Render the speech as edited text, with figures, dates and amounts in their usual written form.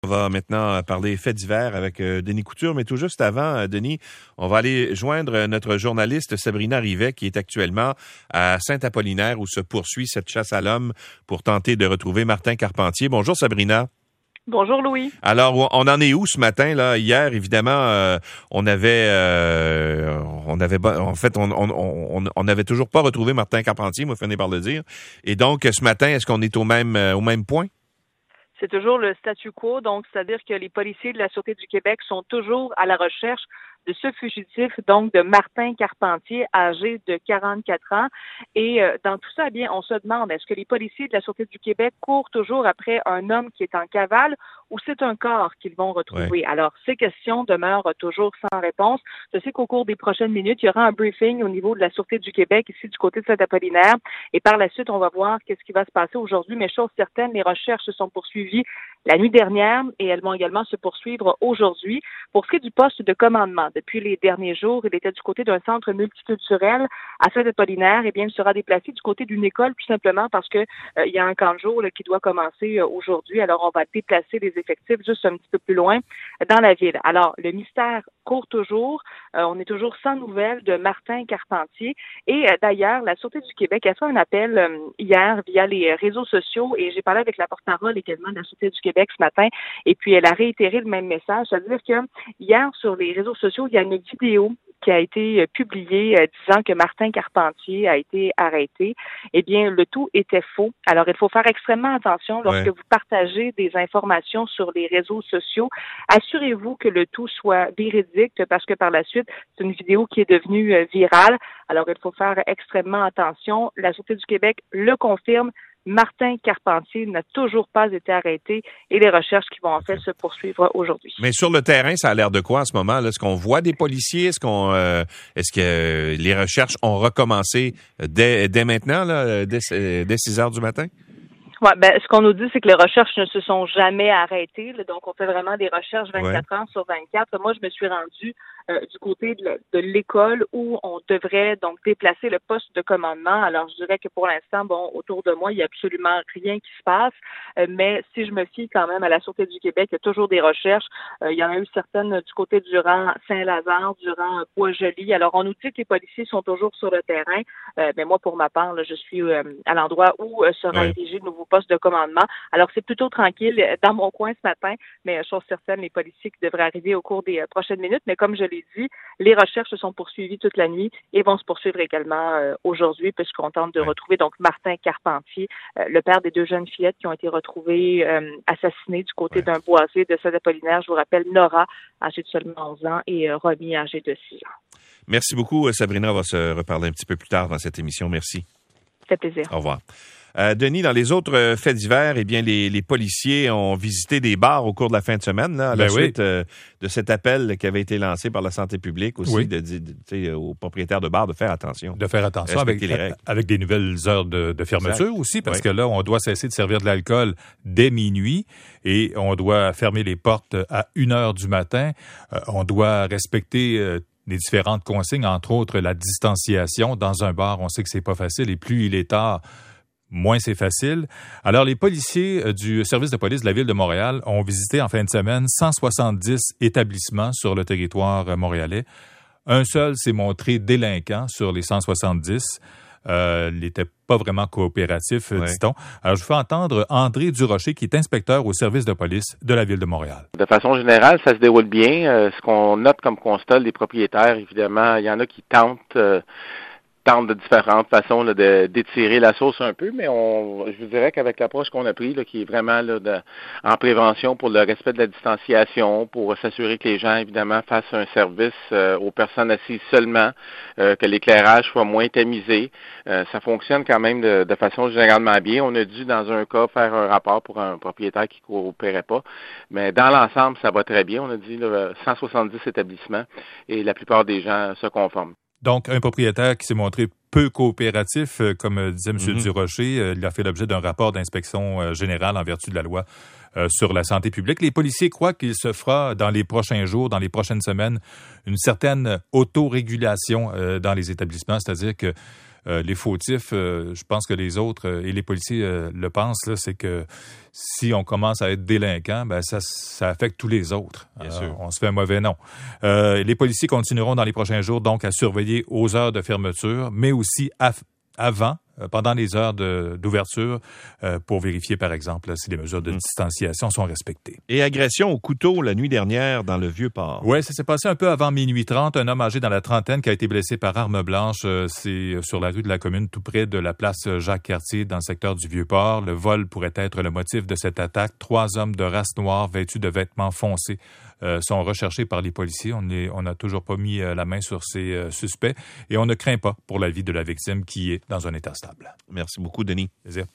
On va maintenant parler faits divers avec Denis Couture, mais tout juste avant, Denis, on va aller joindre notre journaliste Sabrina Rivet qui est actuellement à Saint-Apollinaire où se poursuit cette chasse à l'homme pour tenter de retrouver Martin Carpentier. Bonjour Sabrina. Bonjour Louis. Alors, on en est où ce matin là? Hier, évidemment, on n'avait toujours pas retrouvé Martin Carpentier, moi, fini par le dire. Et donc, ce matin, est-ce qu'on est au même point? C'est toujours le statu quo, donc c'est-à-dire que les policiers de la Sûreté du Québec sont toujours à la recherche de ce fugitif, donc de Martin Carpentier, âgé de 44 ans. Et dans tout ça, eh bien, on se demande, est-ce que les policiers de la Sûreté du Québec courent toujours après un homme qui est en cavale ou c'est un corps qu'ils vont retrouver? Oui. Alors, ces questions demeurent toujours sans réponse. Je sais qu'au cours des prochaines minutes, il y aura un briefing au niveau de la Sûreté du Québec, ici du côté de Saint-Apollinaire. Et par la suite, on va voir qu'est-ce qui va se passer aujourd'hui. Mais chose certaine, les recherches se sont poursuivies la nuit dernière et elles vont également se poursuivre aujourd'hui. Pour ce qui est du poste de commandement, depuis les derniers jours, il était du côté d'un centre multiculturel à Saint-Apollinaire. Eh bien, il sera déplacé du côté d'une école, tout simplement parce que il y a un camp de jour qui doit commencer aujourd'hui. Alors, on va déplacer les effectifs juste un petit peu plus loin dans la ville. Alors, le mystère court toujours. On est toujours sans nouvelles de Martin Carpentier. Et d'ailleurs, la Sûreté du Québec a fait un appel hier via les réseaux sociaux et j'ai parlé avec la porte-parole également de la Sûreté du Québec ce matin et puis elle a réitéré le même message. C'est-à-dire que hier, sur les réseaux sociaux, il y a une vidéo qui a été publiée disant que Martin Carpentier a été arrêté. Eh bien, le tout était faux. Alors, il faut faire extrêmement attention lorsque vous partagez des informations sur les réseaux sociaux. Assurez-vous que le tout soit véridique parce que par la suite, c'est une vidéo qui est devenue virale. Alors, il faut faire extrêmement attention. La Sûreté du Québec le confirme. Martin Carpentier n'a toujours pas été arrêté et les recherches qui vont en fait se poursuivre aujourd'hui. Mais sur le terrain, ça a l'air de quoi en ce moment? Là? Est-ce qu'on voit des policiers? Est-ce que les recherches ont recommencé dès maintenant, là, dès 6 heures du matin? Ouais, ce qu'on nous dit, c'est que les recherches ne se sont jamais arrêtées. Là, donc, on fait vraiment des recherches 24 heures sur 24. Moi, je me suis rendue du côté de l'école où on devrait donc déplacer le poste de commandement. Alors, je dirais que pour l'instant, autour de moi, il n'y a absolument rien qui se passe. Mais si je me fie quand même à la Sûreté du Québec, il y a toujours des recherches. Il y en a eu certaines du côté du rang Saint-Lazare, du rang Bois-Joli. Alors, on nous dit que les policiers sont toujours sur le terrain. Mais moi, pour ma part, là, je suis à l'endroit où sera érigé le nouveau poste de commandement. Alors, c'est plutôt tranquille dans mon coin ce matin, mais chose certaine, les policiers qui devraient arriver au cours des prochaines minutes. Mais comme je l'ai dit, les recherches se sont poursuivies toute la nuit et vont se poursuivre également aujourd'hui puisqu'on tente de retrouver donc Martin Carpentier, le père des 2 jeunes fillettes qui ont été retrouvées assassinées du côté d'un boisé de Saint-Apollinaire. Je vous rappelle, Nora, âgée de seulement 11 ans et Romy, âgée de 6 ans. Merci beaucoup, Sabrina. On va se reparler un petit peu plus tard dans cette émission. Merci. Ça fait plaisir. Au revoir. Denis, dans les autres faits divers, eh bien, les policiers ont visité des bars au cours de la fin de semaine, là, à la suite de cet appel qui avait été lancé par la santé publique aussi, aux propriétaires de bars de faire attention. De faire attention avec des nouvelles heures de fermeture aussi, parce que là, on doit cesser de servir de l'alcool dès minuit et on doit fermer les portes à 1h du matin. On doit respecter les différentes consignes, entre autres la distanciation. Dans un bar, on sait que c'est pas facile et plus il est tard, moins c'est facile. Alors, les policiers du service de police de la Ville de Montréal ont visité en fin de semaine 170 établissements sur le territoire montréalais. Un seul s'est montré délinquant sur les 170. Il n'était pas vraiment coopératif, dit-on. Alors, je vous fais entendre André Durocher, qui est inspecteur au service de police de la Ville de Montréal. De façon générale, ça se déroule bien. Ce qu'on note comme constat, les propriétaires, évidemment, il y en a qui tentent de différentes façons là, d'étirer la sauce un peu, mais je vous dirais qu'avec l'approche qu'on a prise, là, qui est vraiment là, en prévention pour le respect de la distanciation, pour s'assurer que les gens, évidemment, fassent un service aux personnes assises seulement, que l'éclairage soit moins tamisé. Ça fonctionne quand même de façon généralement bien. On a dû, dans un cas, faire un rapport pour un propriétaire qui ne coopérait pas, mais dans l'ensemble, ça va très bien. On a dit là, 170 établissements et la plupart des gens se conforment. Donc, un propriétaire qui s'est montré peu coopératif, comme disait M. Durocher, il a fait l'objet d'un rapport d'inspection générale en vertu de la loi sur la santé publique. Les policiers croient qu'il se fera dans les prochains jours, dans les prochaines semaines, une certaine autorégulation dans les établissements, c'est-à-dire que Les fautifs, je pense que les autres et les policiers le pensent, là, c'est que si on commence à être délinquant, ben ça affecte tous les autres. Bien sûr. On se fait un mauvais nom. Les policiers continueront dans les prochains jours donc à surveiller aux heures de fermeture, mais aussi avant, pendant les heures d'ouverture, pour vérifier, par exemple, si les mesures de distanciation sont respectées. Et agression au couteau la nuit dernière dans le Vieux-Port. Oui, ça s'est passé un peu avant minuit 30. Un homme âgé dans la trentaine qui a été blessé par arme blanche. C'est sur la rue de la Commune, tout près de la place Jacques-Cartier, dans le secteur du Vieux-Port. Le vol pourrait être le motif de cette attaque. 3 hommes de race noire vêtus de vêtements foncés sont recherchés par les policiers. On n'a toujours pas mis la main sur ces suspects et on ne craint pas pour la vie de la victime qui est dans un état stable. Merci beaucoup, Denis. Plaisir.